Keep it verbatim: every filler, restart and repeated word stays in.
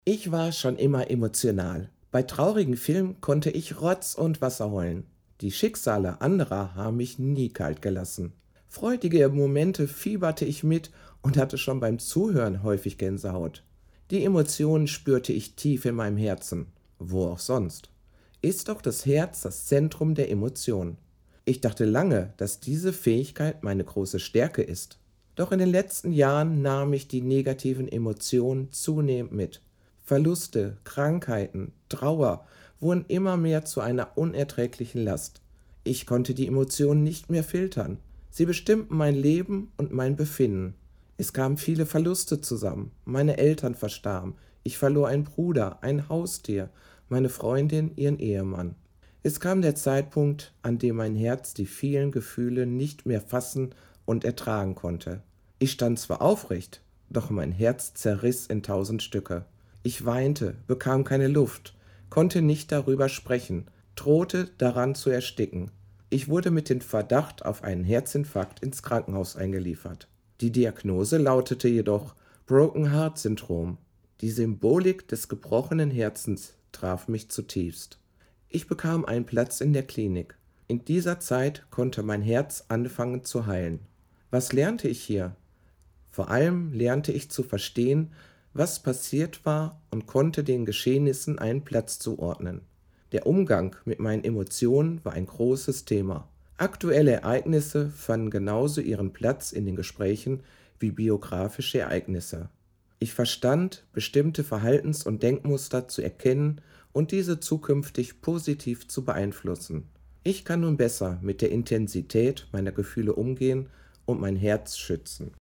Ich war schon immer emotional. Bei traurigen Filmen konnte ich Rotz und Wasser heulen. Die Schicksale anderer haben mich nie kalt gelassen. Freudige Momente fieberte ich mit und hatte schon beim Zuhören häufig Gänsehaut. Die Emotionen spürte ich tief in meinem Herzen. Wo auch sonst. Ist doch das Herz das Zentrum der Emotionen. Ich dachte lange, dass diese Fähigkeit meine große Stärke ist. Doch in den letzten Jahren nahm ich die negativen Emotionen zunehmend mit. Verluste, Krankheiten, Trauer wurden immer mehr zu einer unerträglichen Last. Ich konnte die Emotionen nicht mehr filtern. Sie bestimmten mein Leben und mein Befinden. Es kamen viele Verluste zusammen. Meine Eltern verstarben. Ich verlor einen Bruder, ein Haustier, meine Freundin, ihren Ehemann. Es kam der Zeitpunkt, an dem mein Herz die vielen Gefühle nicht mehr fassen und ertragen konnte. Ich stand zwar aufrecht, doch mein Herz zerriss in tausend Stücke. Ich weinte, bekam keine Luft, konnte nicht darüber sprechen, drohte daran zu ersticken. Ich wurde mit dem Verdacht auf einen Herzinfarkt ins Krankenhaus eingeliefert. Die Diagnose lautete jedoch Broken Heart Syndrom. Die Symbolik des gebrochenen Herzens traf mich zutiefst. Ich bekam einen Platz in der Klinik. In dieser Zeit konnte mein Herz anfangen zu heilen. Was lernte ich hier? Vor allem lernte ich zu verstehen, was passiert war und konnte den Geschehnissen einen Platz zuordnen. Der Umgang mit meinen Emotionen war ein großes Thema. Aktuelle Ereignisse fanden genauso ihren Platz in den Gesprächen wie biografische Ereignisse. Ich verstand, bestimmte Verhaltens- und Denkmuster zu erkennen und diese zukünftig positiv zu beeinflussen. Ich kann nun besser mit der Intensität meiner Gefühle umgehen und mein Herz schützen.